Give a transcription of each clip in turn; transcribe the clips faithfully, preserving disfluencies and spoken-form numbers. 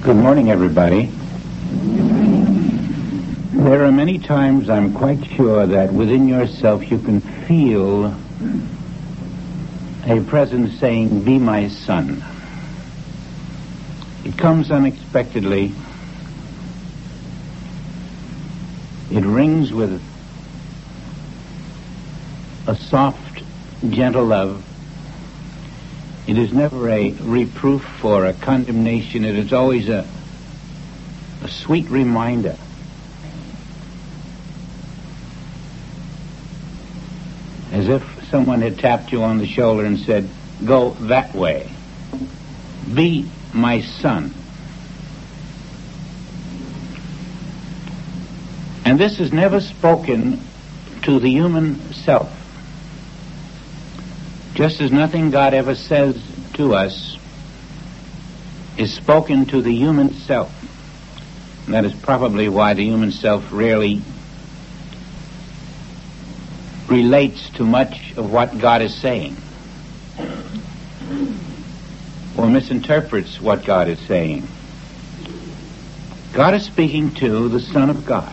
Good morning, everybody. There are many times I'm quite sure that within yourself you can feel a presence saying, "Be my son." It comes unexpectedly. It rings with a soft, gentle love. It is never a reproof or a condemnation. It is always a, a sweet reminder. As if someone had tapped you on the shoulder and said, "Go that way. Be my son." And this is never spoken to the human self. Just as nothing God ever says to us is spoken to the human self. And that is probably why the human self rarely relates to much of what God is saying, or misinterprets what God is saying. God is speaking to the Son of God.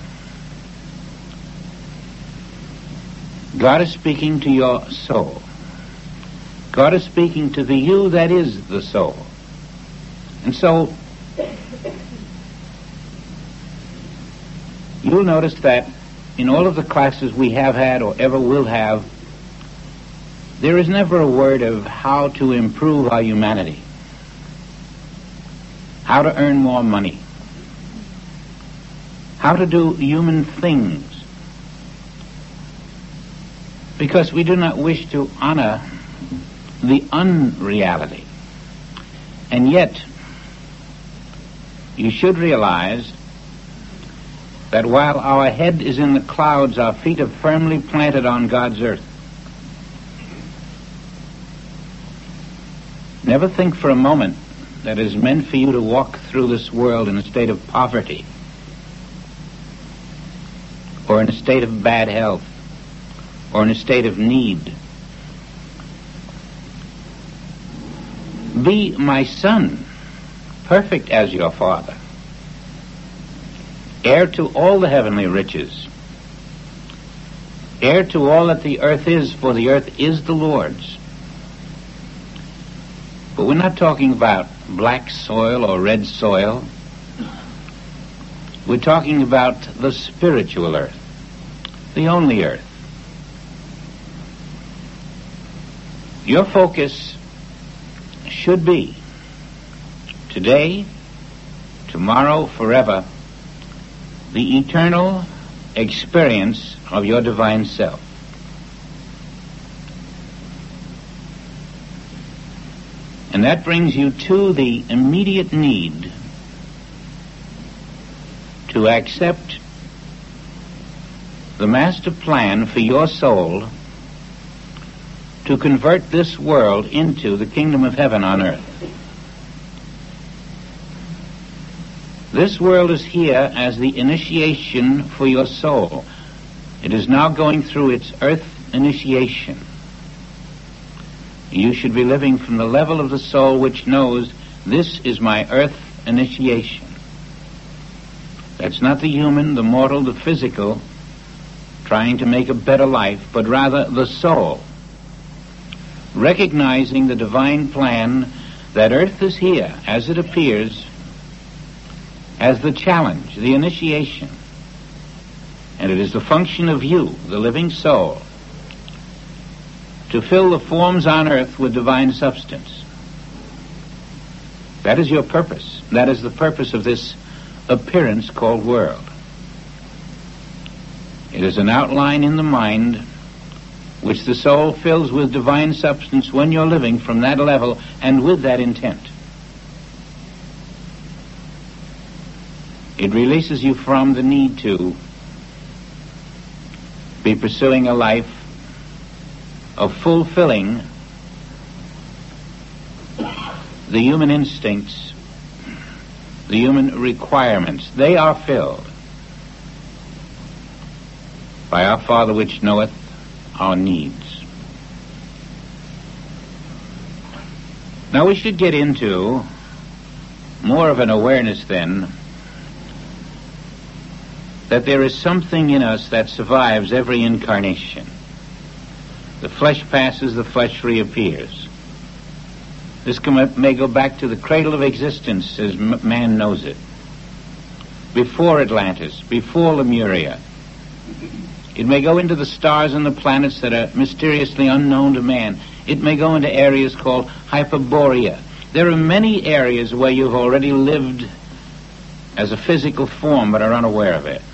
God is speaking to your soul. God is speaking to the you that is the soul. And so, you'll notice that in all of the classes we have had or ever will have, there is never a word of how to improve our humanity, how to earn more money, how to do human things, because we do not wish to honor the unreality. And yet, you should realize that while our head is in the clouds, our feet are firmly planted on God's earth. Never think for a moment that it is meant for you to walk through this world in a state of poverty or in a state of bad health or in a state of need. Be my son, perfect as your Father, heir to all the heavenly riches, heir to all that the earth is, for the earth is the Lord's. But we're not talking about black soil or red soil. We're talking about the spiritual earth, the only earth. Your focus should be today, tomorrow, forever, the eternal experience of your divine self. And that brings you to the immediate need to accept the master plan for your soul to convert this world into the kingdom of heaven on earth. This world is here as the initiation for your soul. It is now going through its earth initiation. You should be living from the level of the soul which knows, this is my earth initiation. That's not the human, the mortal, the physical, trying to make a better life, but rather the soul, recognizing the divine plan that earth is here, as it appears, as the challenge, the initiation. And it is the function of you, the living soul, to fill the forms on earth with divine substance. That is your purpose. That is the purpose of this appearance called world. It is an outline in the mind which the soul fills with divine substance when you're living from that level and with that intent. It releases you from the need to be pursuing a life of fulfilling the human instincts, the human requirements. They are filled by our Father which knoweth our needs. Now we should get into more of an awareness then that there is something in us that survives every incarnation. The flesh passes, the flesh reappears. This may go back to the cradle of existence as man knows it. Before Atlantis, before Lemuria. It may go into the stars and the planets that are mysteriously unknown to man. It may go into areas called Hyperborea. There are many areas where you've already lived as a physical form but are unaware of it.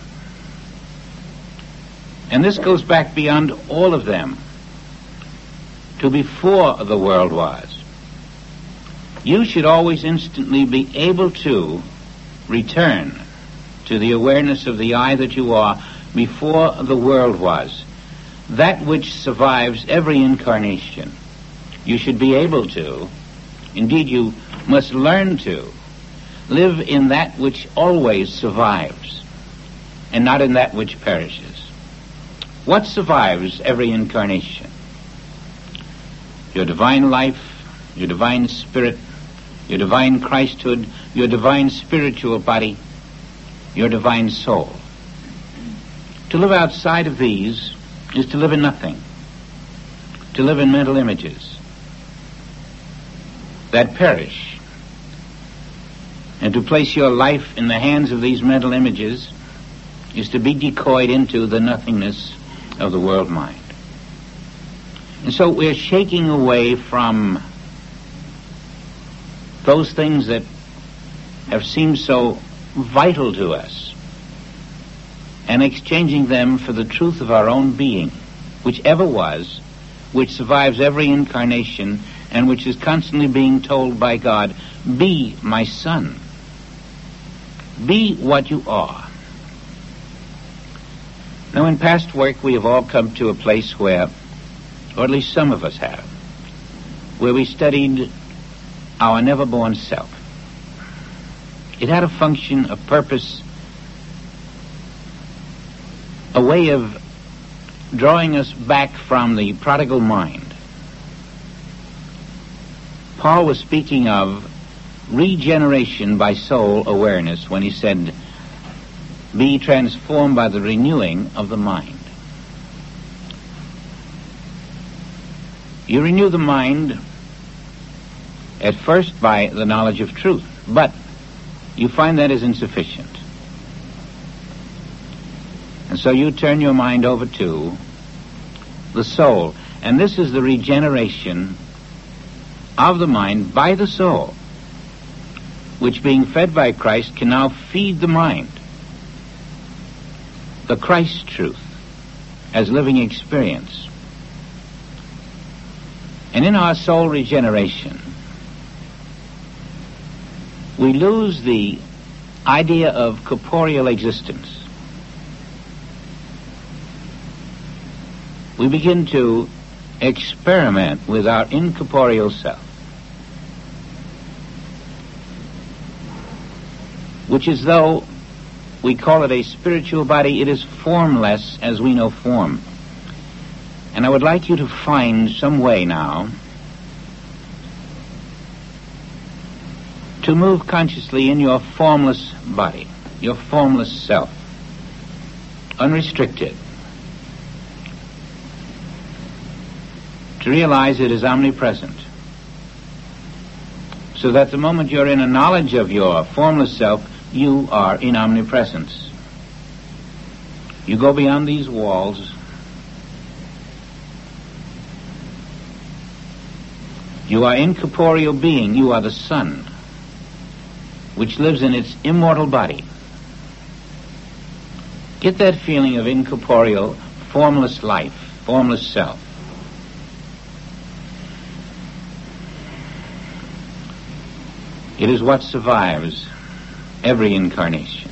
And this goes back beyond all of them to before the world was. You should always instantly be able to return to the awareness of the I that you are before the world was, that which survives every incarnation. You should be able to, indeed you must learn to, live in that which always survives and not in that which perishes. What survives every incarnation? Your divine life, your divine spirit, your divine Christhood, your divine spiritual body, your divine soul. To live outside of these is to live in nothing, to live in mental images that perish. And to place your life in the hands of these mental images is to be decoyed into the nothingness of the world mind. And so we're shaking away from those things that have seemed so vital to us and exchanging them for the truth of our own being, which ever was, which survives every incarnation, and which is constantly being told by God, be my son. Be what you are. Now, in past work, we have all come to a place where, or at least some of us have, where we studied our never-born self. It had a function, a purpose, a way of drawing us back from the prodigal mind. Paul was speaking of regeneration by soul awareness when he said, be transformed by the renewing of the mind. You renew the mind at first by the knowledge of truth, but you find that is insufficient. And so you turn your mind over to the soul. And this is the regeneration of the mind by the soul, which being fed by Christ can now feed the mind. The Christ truth as living experience. And in our soul regeneration, we lose the idea of corporeal existence. We begin to experiment with our incorporeal self, which is though we call it a spiritual body, it is formless as we know form. And I would like you to find some way now to move consciously in your formless body, your formless self, unrestricted. To realize it is omnipresent. So that the moment you're in a knowledge of your formless self, you are in omnipresence. You go beyond these walls. You are incorporeal being. You are the sun, which lives in its immortal body. Get that feeling of incorporeal, formless life, formless self. It is what survives every incarnation.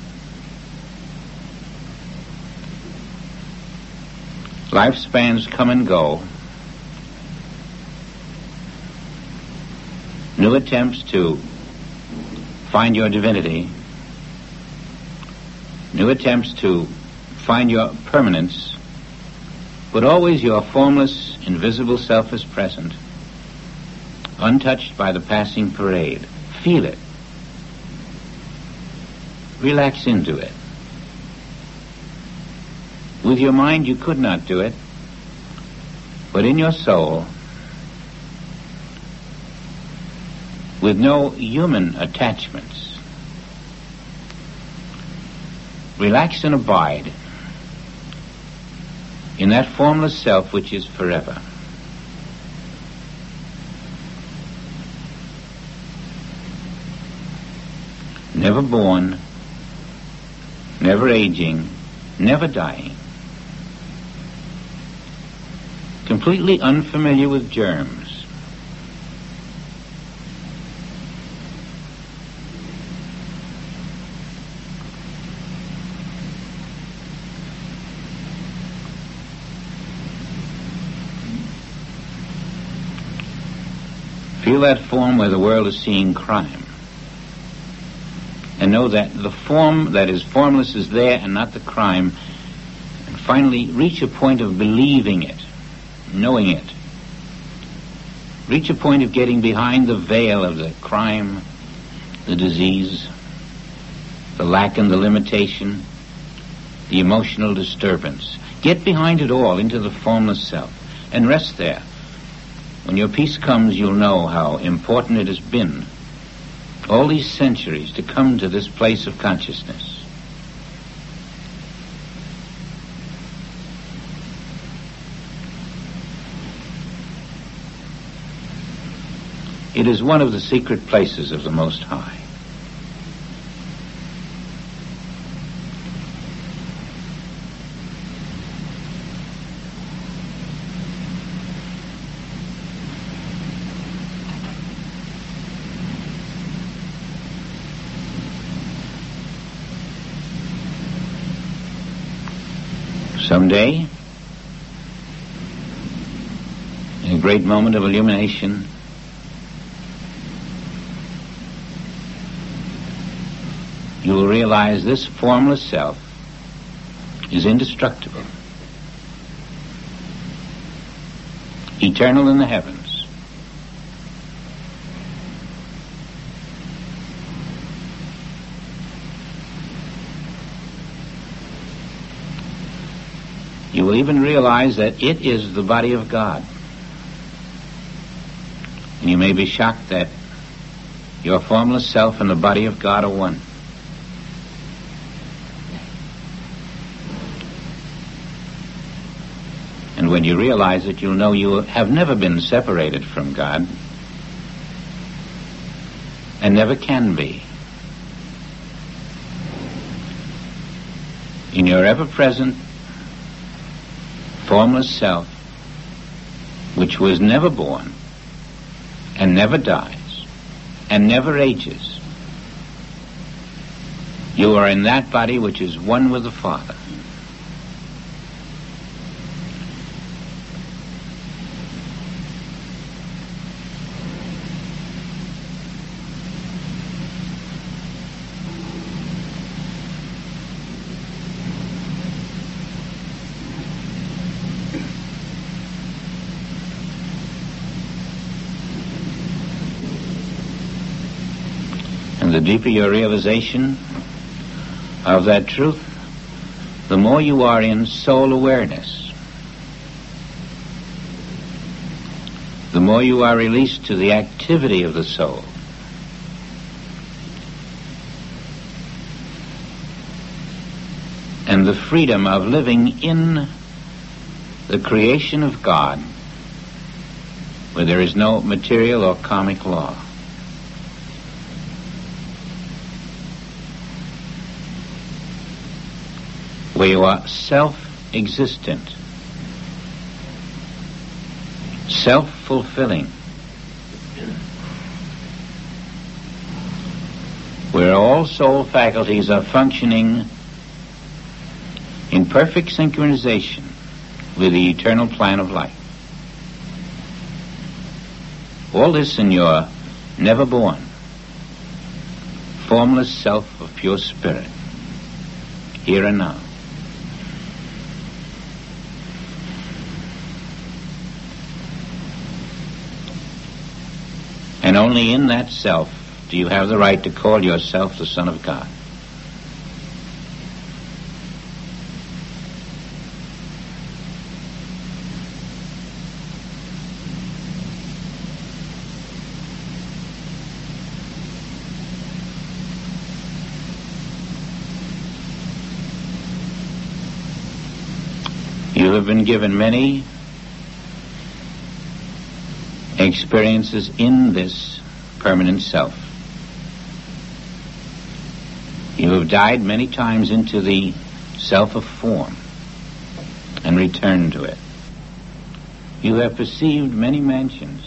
Lifespans come and go. New attempts to find your divinity. New attempts to find your permanence. But always your formless, invisible self is present, untouched by the passing parade. Feel it. relax into it. With your mind you could not do it, but in your soul, with no human attachments, relax and abide in that formless self which is forever. Never born, never aging, never dying. Completely unfamiliar with germs. Feel that form where the world is seeing crime. And know that the form that is formless is there and not the crime. And finally, reach a point of believing it, knowing it. Reach a point of getting behind the veil of the crime, the disease, the lack and the limitation, the emotional disturbance. Get behind it all into the formless self and rest there. When your peace comes, you'll know how important it has been all these centuries to come to this place of consciousness. It is one of the secret places of the Most High. Someday, in a great moment of illumination, you will realize this formless self is indestructible, eternal in the heavens. You will even realize that it is the body of God. And you may be shocked that your formless self and the body of God are one. And when you realize it, you'll know you have never been separated from God and never can be. In your ever-present formless self, which was never born and never dies and never ages, you are in that body which is one with the Father. The deeper your realization of that truth, the more you are in soul awareness. The more you are released to the activity of the soul. And the freedom of living in the creation of God, where there is no material or karmic law. Where you are self-existent, self-fulfilling, where all soul faculties are functioning in perfect synchronization with the eternal plan of life. All this in your never born, formless self of pure spirit, here and now. And only in that self do you have the right to call yourself the Son of God. You have been given many experiences in this permanent self. You have died many times into the self of form and returned to it. You have perceived many mansions.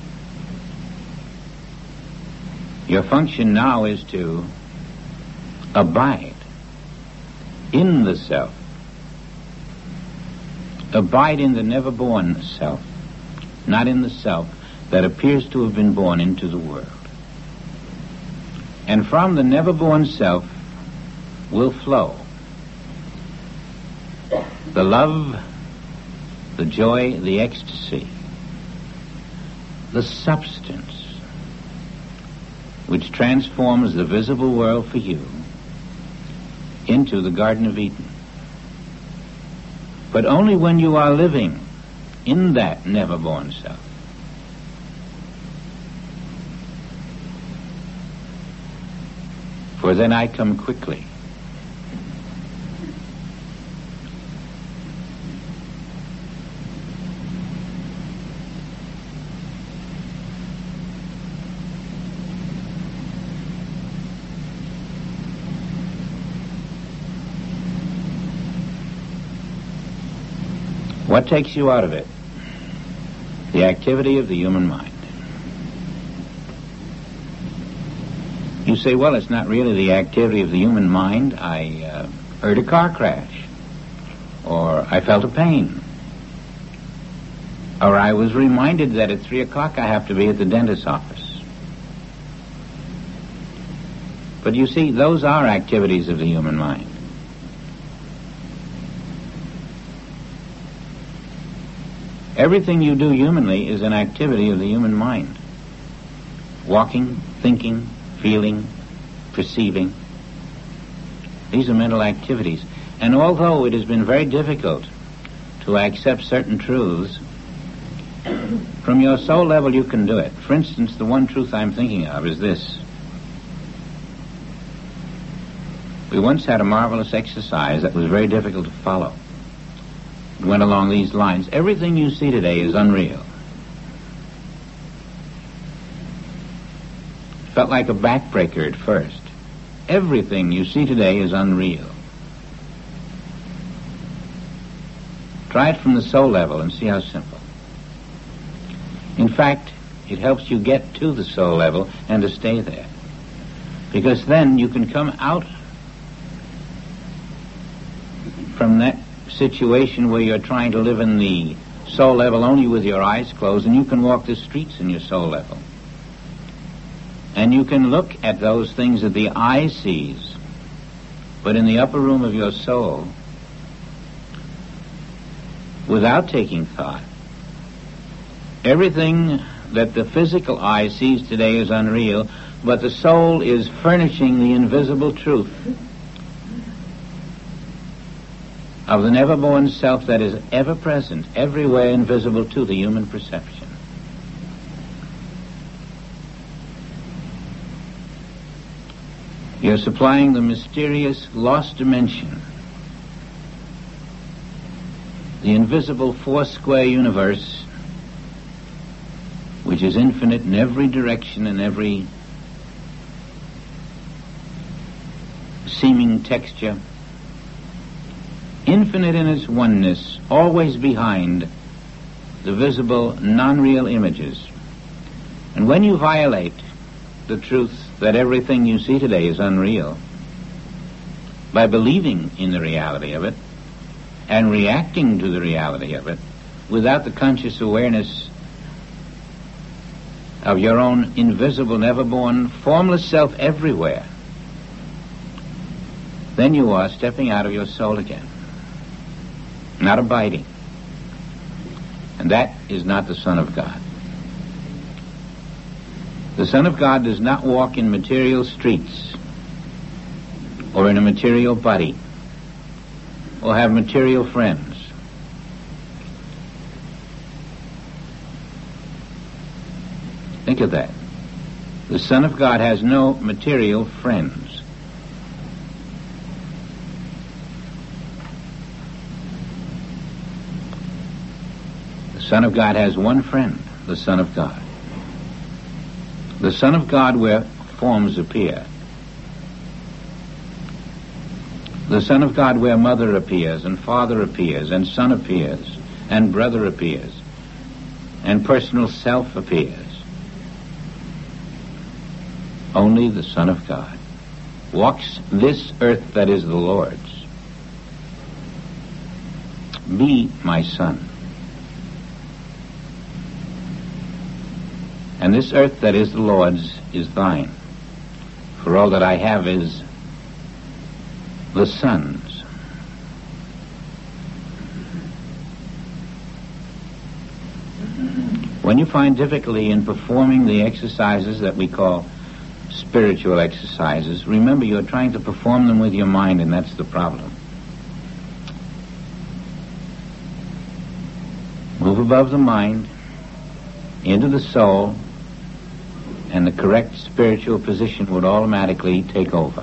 Your function now is to abide in the self. Abide in the never-born self, not in the self that appears to have been born into the world. And from the never-born self will flow the love, the joy, the ecstasy, the substance which transforms the visible world for you into the Garden of Eden. But only when you are living in that never-born self. For then I come quickly. What takes you out of it? The activity of the human mind. You say, well, it's not really the activity of the human mind. I uh, heard a car crash, or I felt a pain, or I was reminded that at three o'clock I have to be at the dentist's office. But you see, those are activities of the human mind. Everything you do humanly is an activity of the human mind. Walking, thinking, feeling, perceiving. These are mental activities. And although it has been very difficult to accept certain truths, from your soul level you can do it. For instance, the one truth I'm thinking of is this. We once had a marvelous exercise that was very difficult to follow. It went along these lines. Everything you see today is unreal. It felt like a backbreaker at first. Everything you see today is unreal. Try it from the soul level and see how simple. In fact, it helps you get to the soul level and to stay there. Because then you can come out from that situation where you're trying to live in the soul level only with your eyes closed, and you can walk the streets in your soul level. And you can look at those things that the eye sees, but in the upper room of your soul, without taking thought. Everything that the physical eye sees today is unreal, but the soul is furnishing the invisible truth of the never-born self that is ever present, everywhere invisible to the human perception. You're supplying the mysterious lost dimension, the invisible four-square universe, which is infinite in every direction and every seeming texture, infinite in its oneness, always behind the visible non-real images. And when you violate the truth that everything you see today is unreal, by believing in the reality of it and reacting to the reality of it without the conscious awareness of your own invisible, never-born, formless self everywhere, then you are stepping out of your soul again, not abiding. And that is not the Son of God. The Son of God does not walk in material streets or in a material body or have material friends. Think of that. The Son of God has no material friends. Son of God has one friend, the Son of God. The Son of God where forms appear. The Son of God where mother appears, and father appears, and son appears, and brother appears, and personal self appears. Only the Son of God walks this earth that is the Lord's. Be my son. And this earth that is the Lord's is thine. For all that I have is the Son's. When you find difficulty in performing the exercises that we call spiritual exercises, remember you're trying to perform them with your mind, and that's the problem. Move above the mind, into the soul, and the correct spiritual position would automatically take over.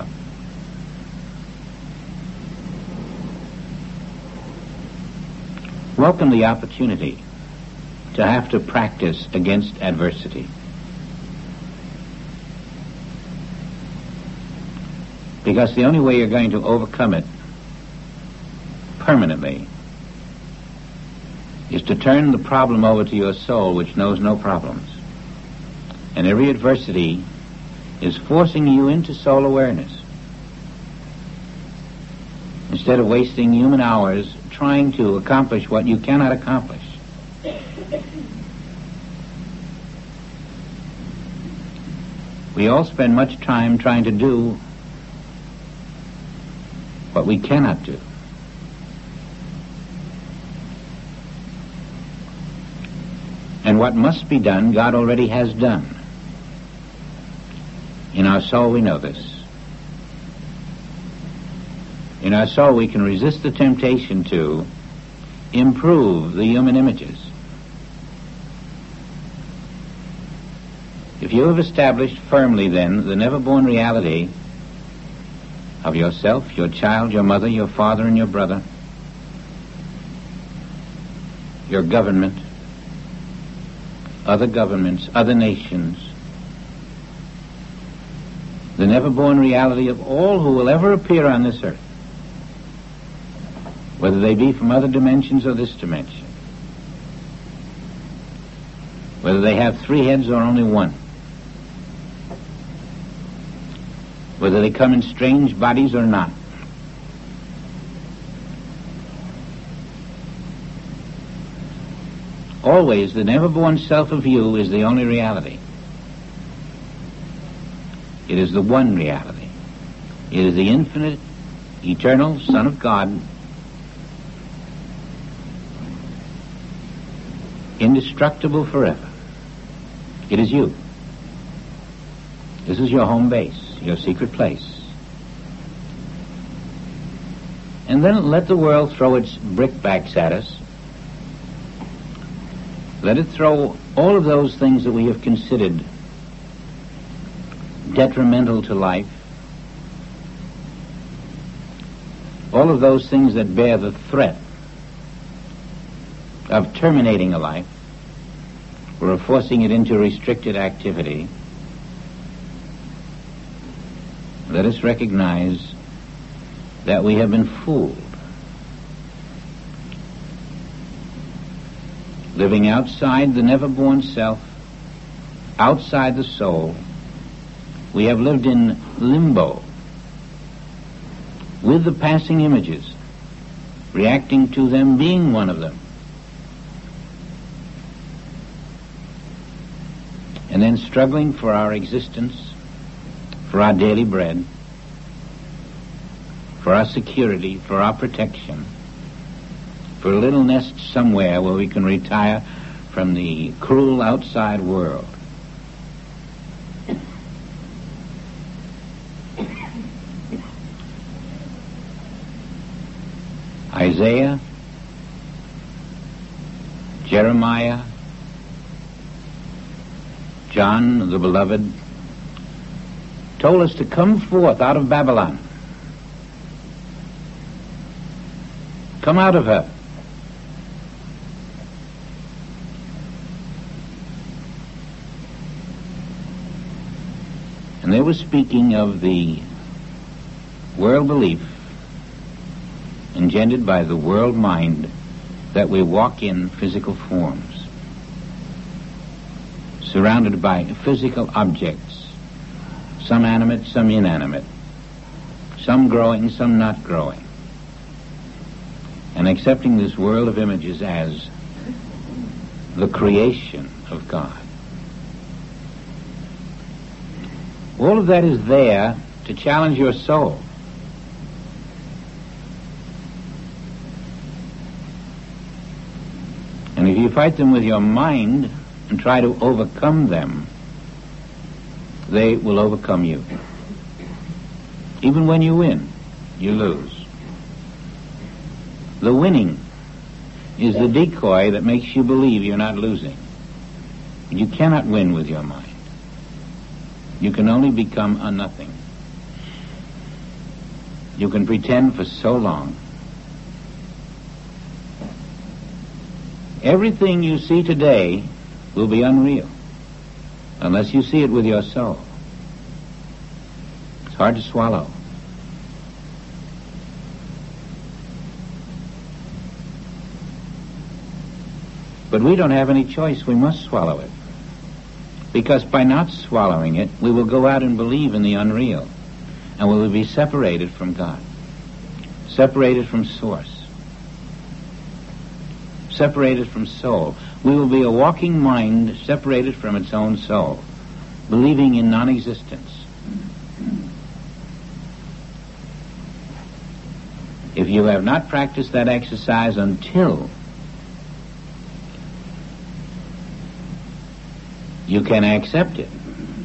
Welcome the opportunity to have to practice against adversity. Because the only way you're going to overcome it permanently is to turn the problem over to your soul, which knows no problems. And every adversity is forcing you into soul awareness. Instead of wasting human hours trying to accomplish what you cannot accomplish. We all spend much time trying to do what we cannot do. And what must be done, God already has done. In our soul, we know this. In our soul, we can resist the temptation to improve the human images. If you have established firmly, then, the never-born reality of yourself, your child, your mother, your father, and your brother, your government, other governments, other nations, the never-born reality of all who will ever appear on this earth, whether they be from other dimensions or this dimension, whether they have three heads or only one, whether they come in strange bodies or not. Always the never-born self of you is the only reality. It is the one reality. It is the infinite, eternal Son of God, indestructible forever. It is you. This is your home base, your secret place. And then let the world throw its brickbats at us. Let it throw all of those things that we have considered detrimental to life, all of those things that bear the threat of terminating a life or of forcing it into restricted activity. Let us recognize that we have been fooled. Living outside the never-born self, outside the soul, we have lived in limbo with the passing images, reacting to them, being one of them. And then struggling for our existence, for our daily bread, for our security, for our protection, for a little nest somewhere where we can retire from the cruel outside world. Isaiah, Jeremiah, John the Beloved told us to come forth out of Babylon. Come out of her. And they were speaking of the world belief engendered by the world mind that we walk in physical forms, surrounded by physical objects, some animate, some inanimate, some growing, some not growing, and accepting this world of images as the creation of God. All of that is there to challenge your soul. And if you fight them with your mind and try to overcome them, they will overcome you. Even when you win, you lose. The winning is the decoy that makes you believe you're not losing. You cannot win with your mind. You can only become a nothing. You can pretend for so long. Everything you see today will be unreal unless you see it with your soul. It's hard to swallow. But we don't have any choice. We must swallow it. Because by not swallowing it, we will go out and believe in the unreal. And we will be separated from God. Separated from Source. Separated from soul. We will be a walking mind separated from its own soul, believing in non-existence. If you have not practiced that exercise until you can accept it,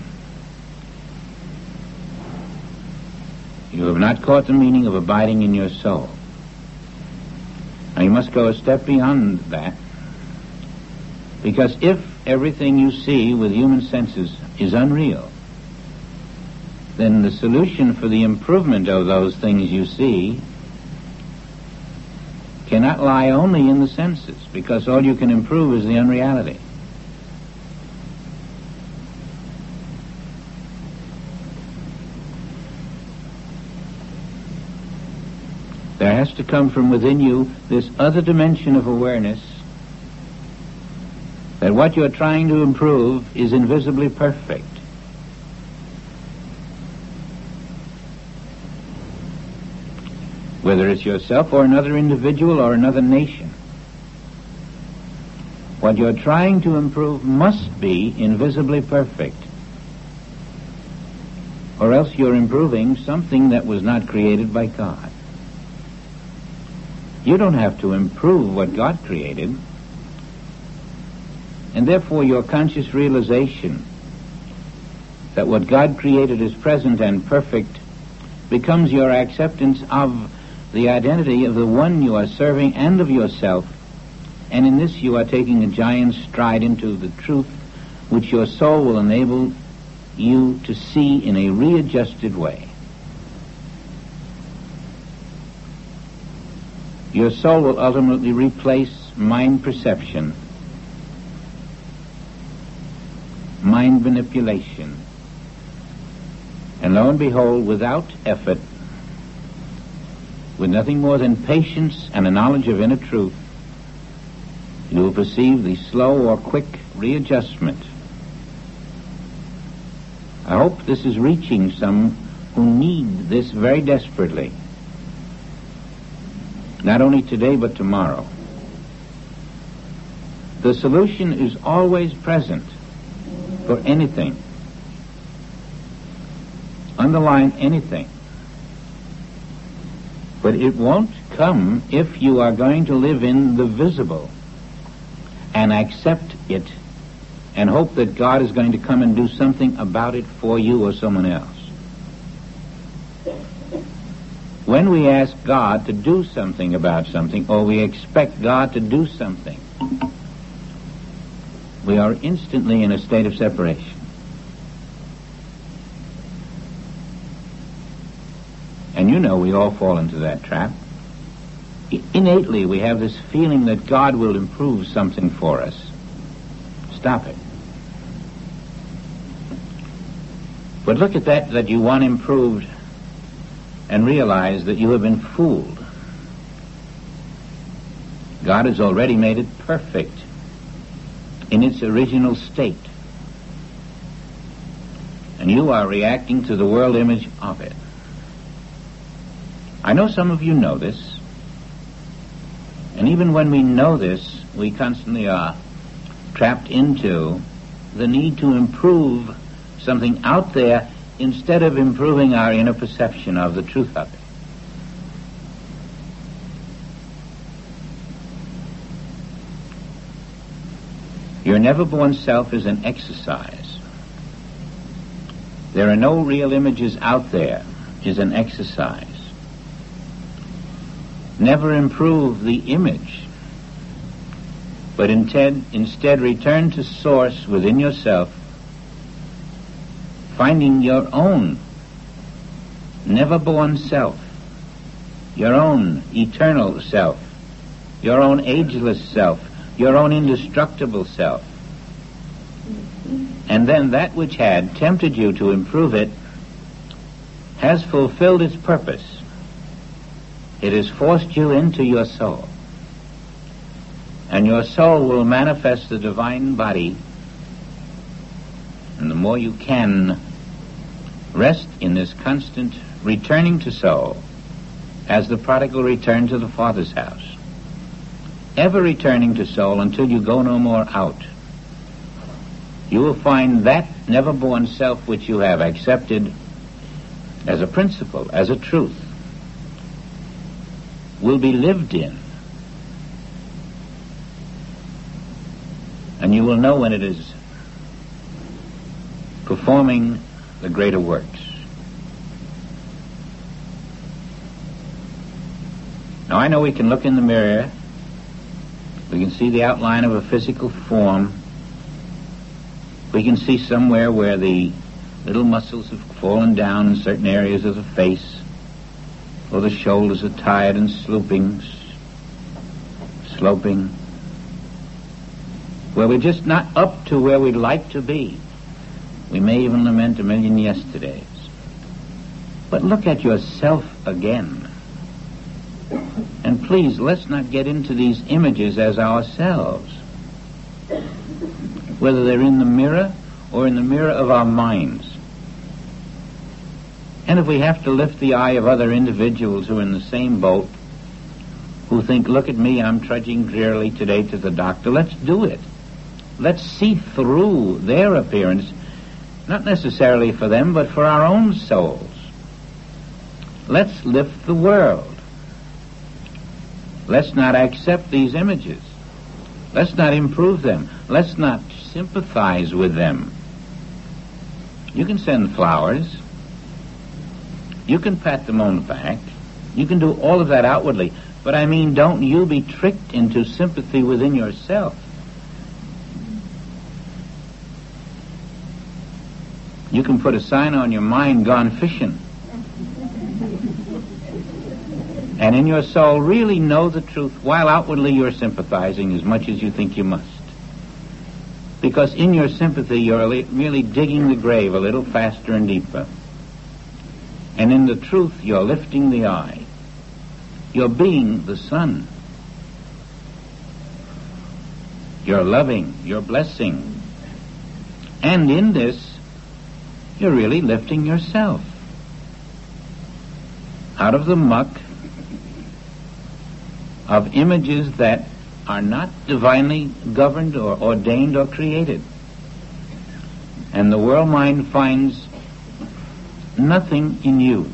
you have not caught the meaning of abiding in your soul. Now you must go a step beyond that, because if everything you see with human senses is unreal, then the solution for the improvement of those things you see cannot lie only in the senses, because all you can improve is the unreality. There has to come from within you this other dimension of awareness that what you're trying to improve is invisibly perfect. Whether it's yourself or another individual or another nation, what you're trying to improve must be invisibly perfect, or else you're improving something that was not created by God. You don't have to improve what God created, and therefore your conscious realization that what God created is present and perfect becomes your acceptance of the identity of the one you are serving and of yourself, and in this you are taking a giant stride into the truth which your soul will enable you to see in a readjusted way. Your soul will ultimately replace mind perception, mind manipulation, and lo and behold, without effort, with nothing more than patience and a knowledge of inner truth, you will perceive the slow or quick readjustment. I hope this is reaching some who need this very desperately. Not only today, but tomorrow. The solution is always present for anything. Underline anything. But it won't come if you are going to live in the visible and accept it and hope that God is going to come and do something about it for you or someone else. When we ask God to do something about something, or we expect God to do something, we are instantly in a state of separation. And you know we all fall into that trap. Innately we have this feeling that God will improve something for us. Stop it. But look at that that you want improved and realize that you have been fooled. God has already made it perfect in its original state. And you are reacting to the world image of it. I know some of you know this. And even when we know this, we constantly are trapped into the need to improve something out there instead of improving our inner perception of the truth of it. Your never-born self is an exercise. There are no real images out there is an exercise. Never improve the image, but instead, instead return to source within yourself, finding your own never-born self, your own eternal self, your own ageless self, your own indestructible self. And then that which had tempted you to improve it has fulfilled its purpose. It has forced you into your soul. And your soul will manifest the divine body. And the more you can rest in this constant returning to soul, as the prodigal returned to the Father's house, ever returning to soul until you go no more out, you will find that never-born self which you have accepted as a principle, as a truth, will be lived in. And you will know when it is performing the greater works. Now I know we can look in the mirror, we can see the outline of a physical form, we can see somewhere where the little muscles have fallen down in certain areas of the face, or the shoulders are tired and slooping, sloping, where we're just not up to where we'd like to be. We may even lament a million yesterdays. But look at yourself again. And please, let's not get into these images as ourselves, whether they're in the mirror or in the mirror of our minds. And if we have to lift the eye of other individuals who are in the same boat, who think, look at me, I'm trudging drearily today to the doctor, let's do it. Let's see through their appearance, not necessarily for them, but for our own souls. Let's lift the world. Let's not accept these images. Let's not improve them. Let's not sympathize with them. You can send flowers. You can pat them on the back. You can do all of that outwardly. But I mean, don't you be tricked into sympathy within yourself. You can put a sign on your mind, gone fishing. And in your soul really know the truth, while outwardly you're sympathizing as much as you think you must. Because in your sympathy you're merely digging the grave a little faster and deeper. And in the truth you're lifting the eye. You're being the sun. You're loving, you're blessing. And in this, you're really lifting yourself out of the muck of images that are not divinely governed or ordained or created. And the world mind finds nothing in you.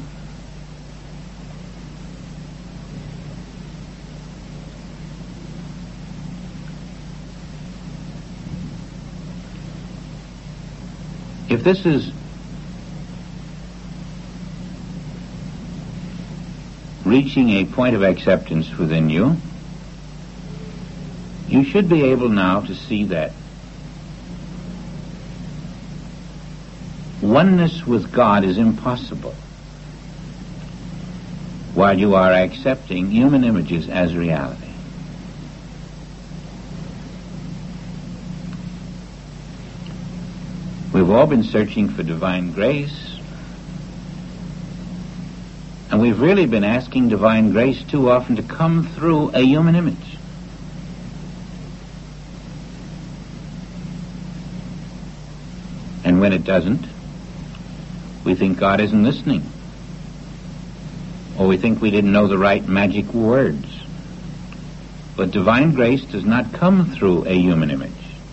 If this is reaching a point of acceptance within you, you should be able now to see that oneness with God is impossible while you are accepting human images as reality. We've all been searching for divine grace, and we've really been asking divine grace too often to come through a human image. And when it doesn't, we think God isn't listening, or we think we didn't know the right magic words. But divine grace does not come through a human image.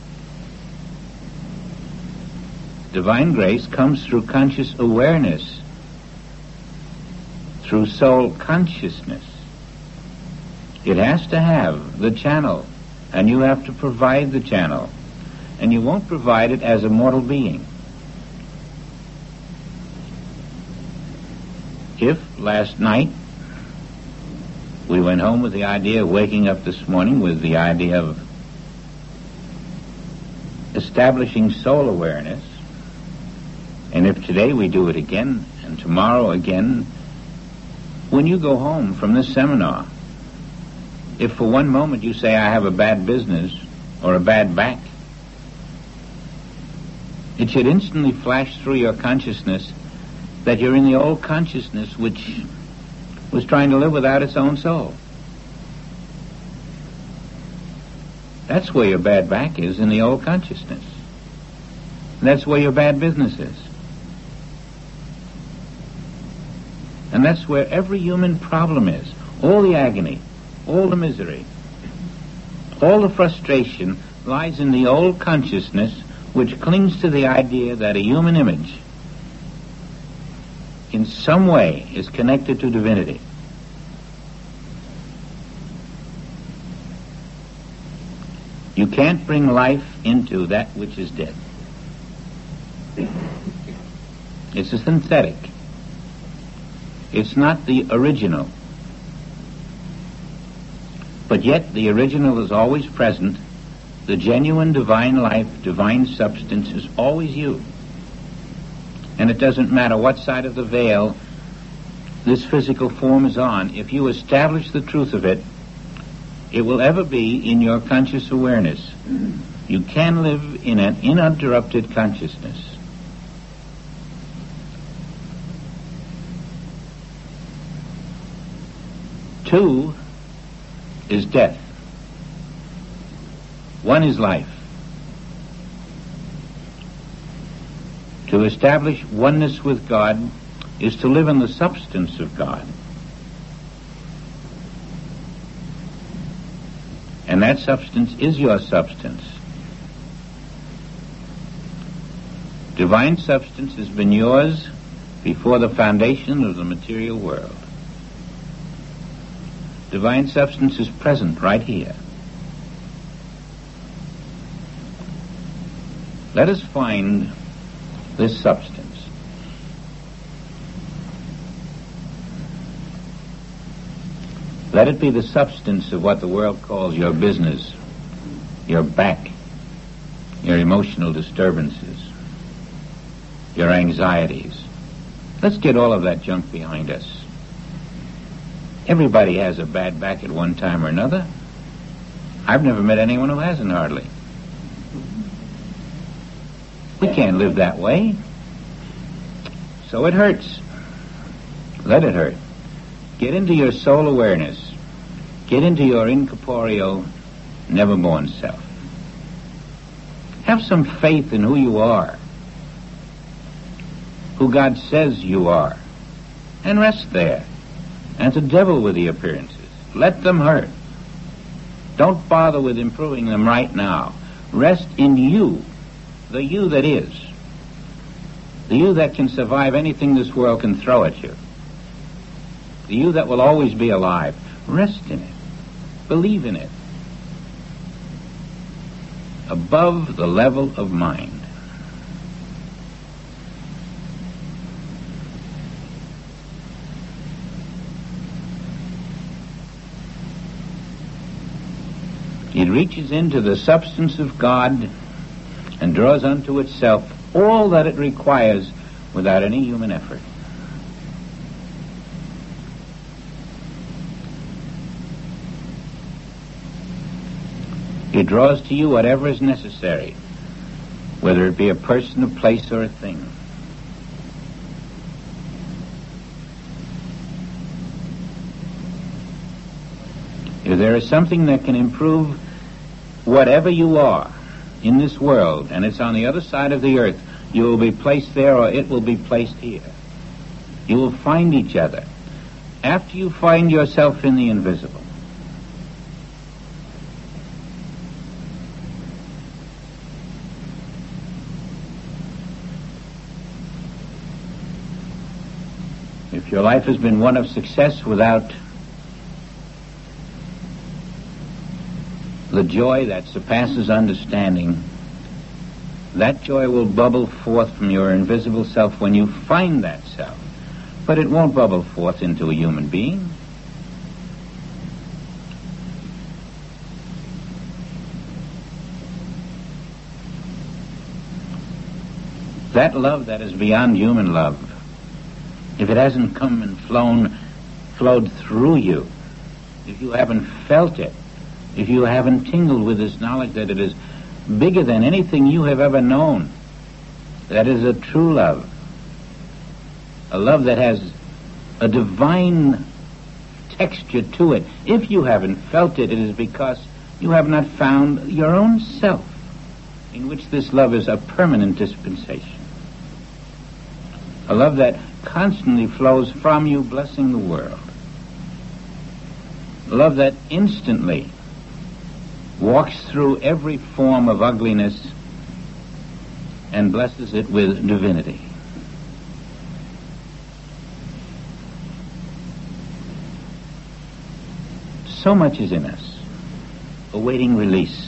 Divine grace comes through conscious awareness, through soul consciousness. It has to have the channel, and you have to provide the channel. And you won't provide it as a mortal being. If last night we went home with the idea of waking up this morning with the idea of establishing soul awareness, and if today we do it again, and tomorrow again, when you go home from this seminar, if for one moment you say, I have a bad business or a bad back, it should instantly flash through your consciousness that you're in the old consciousness which was trying to live without its own soul. That's where your bad back is, in the old consciousness. That's where your bad business is. And that's where every human problem is. All the agony, all the misery, all the frustration lies in the old consciousness which clings to the idea that a human image in some way is connected to divinity. You can't bring life into that which is dead. It's a synthetic. It's not the original. But yet the original is always present. The genuine divine life, divine substance is always you. And it doesn't matter what side of the veil this physical form is on. If you establish the truth of it, it will ever be in your conscious awareness. You can live in an uninterrupted consciousness. Two is death. One is life. To establish oneness with God is to live in the substance of God. And that substance is your substance. Divine substance has been yours before the foundation of the material world. Divine substance is present right here. Let us find this substance. Let it be the substance of what the world calls your business, your back, your emotional disturbances, your anxieties. Let's get all of that junk behind us. Everybody has a bad back at one time or another. I've never met anyone who hasn't, hardly. We can't live that way. So it hurts. Let it hurt. Get into your soul awareness. Get into your incorporeal, never-born self. Have some faith in who you are, who God says you are, and rest there. And to devil with the appearances. Let them hurt. Don't bother with improving them right now. Rest in you, the you that is, the you that can survive anything this world can throw at you, the you that will always be alive. Rest in it. Believe in it. Above the level of mind. It reaches into the substance of God and draws unto itself all that it requires without any human effort. It draws to you whatever is necessary whether it be a person, a place, or a thing. If there is something that can improve whatever you are in this world, and it's on the other side of the earth, you will be placed there or it will be placed here. You will find each other. After you find yourself in the invisible, if your life has been one of success without the joy that surpasses understanding, that joy will bubble forth from your invisible self when you find that self. But it won't bubble forth into a human being. That love that is beyond human love, if it hasn't come and flown, flowed through you, if you haven't felt it, if you haven't tingled with this knowledge that it is bigger than anything you have ever known, that is a true love. A love that has a divine texture to it. If you haven't felt it, it is because you have not found your own self, in which this love is a permanent dispensation. A love that constantly flows from you, blessing the world. A love that instantly walks through every form of ugliness and blesses it with divinity. So much is in us, awaiting release.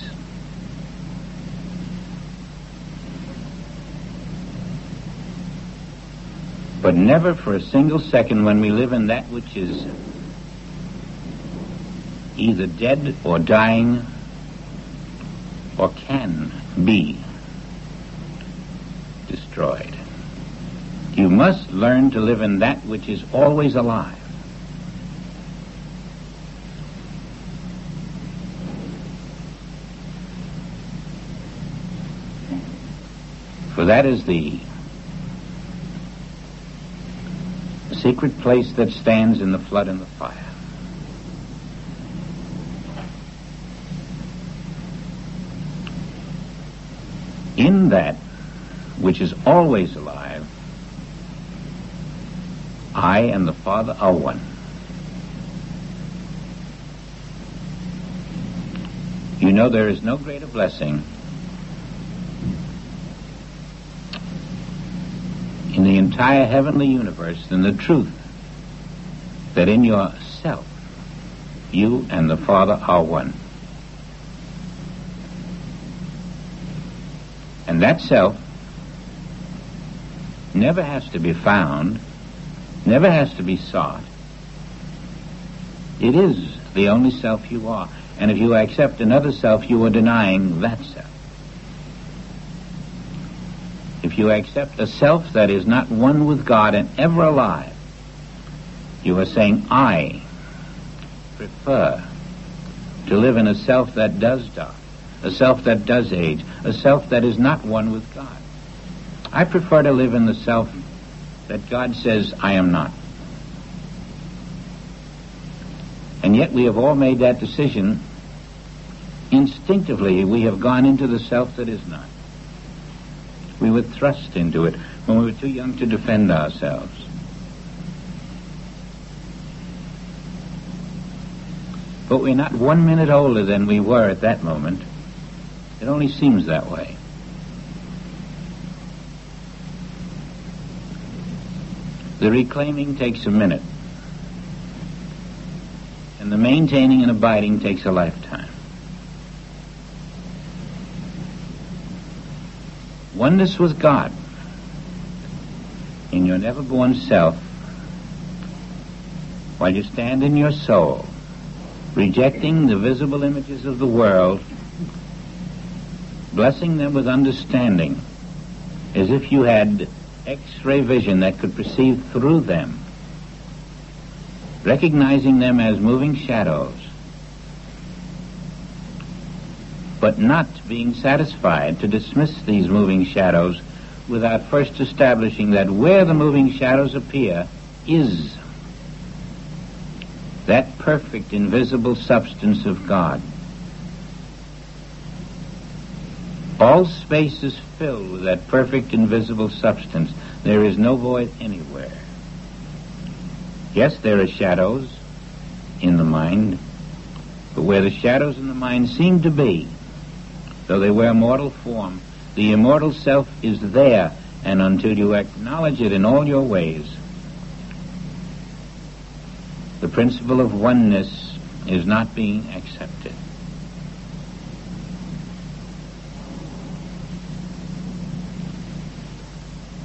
But never for a single second when we live in that which is either dead or dying or can be destroyed. You must learn to live in that which is always alive. For that is the secret place that stands in the flood and the fire. In that which is always alive, I and the Father are one. You know there is no greater blessing in the entire heavenly universe than the truth that in yourself you and the Father are one. And that self never has to be found, never has to be sought. It is the only self you are. And if you accept another self, you are denying that self. If you accept a self that is not one with God and ever alive, you are saying, I prefer to live in a self that does die, a self that does age, a self that is not one with God. I prefer to live in the self that God says I am not. And yet we have all made that decision. Instinctively, we have gone into the self that is not. We were thrust into it when we were too young to defend ourselves. But we're not one minute older than we were at that moment. It only seems that way. The reclaiming takes a minute, and the maintaining and abiding takes a lifetime. Oneness with God in your never-born self, while you stand in your soul, rejecting the visible images of the world, blessing them with understanding, as if you had X-ray vision that could perceive through them, recognizing them as moving shadows. but not being satisfied to dismiss these moving shadows without first establishing that where the moving shadows appear is that perfect invisible substance of God. All space is filled with that perfect invisible substance. There is no void anywhere. Yes, there are shadows in the mind, but where the shadows in the mind seem to be, though they wear mortal form, the immortal self is there, and until you acknowledge it in all your ways, the principle of oneness is not being accepted.